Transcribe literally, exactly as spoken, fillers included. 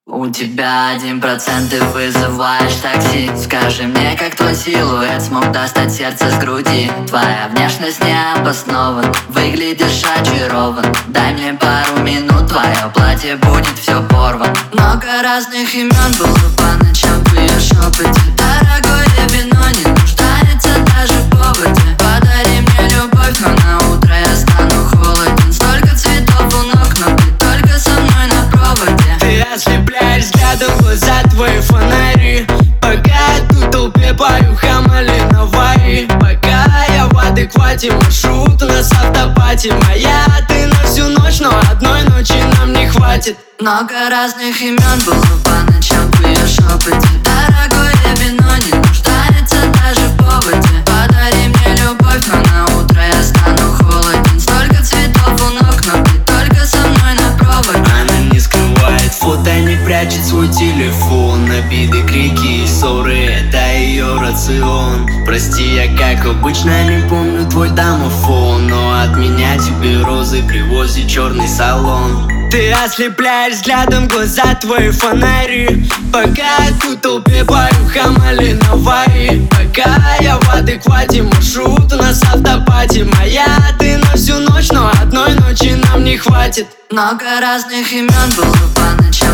У тебя один процент, ты вызываешь такси. Скажи мне, как твой силуэт смог достать сердце с груди. Твоя внешность не обоснована, выглядишь очарован. Дай мне пару минут, твое платье будет все порвано. Много разных имен было по ночам в ее шепоте. Дорогое вино не нуждается даже в поводе. Подари мне любовь, но на утро я стану холоден. Столько цветов у ног, но ты только со мной на проводе. Ты ослепляешь взглядом глаза твои фонари. Пока я тут толпе пою Хамали на Ваи. Пока я в адеквате, маршрут у нас автопати. Моя ты на всю ночь, но одной ночи нам не хватит. Много разных имен было по ночам в ее шепоте. Дорогое вино не нуждается даже в поводе. Подари мне любовь, но на утро я стану холоден. Столько цветов у ног, но ты только со мной на проводе. Она не скрывает фото, не прячет свой телефон. Обиды, крики и ссоры — это ее рацион. Прости, я как обычно не помню твой домофон, но от меня тебе розы привозит черный салон. Ты ослепляешь взглядом глаза твои фонари. Пока я тут толпе пою Хамали на Ваи. Пока я в адеквате, маршрут у нас автопати. Моя ты на всю ночь, но одной ночи нам не хватит. Много разных имен было по ночам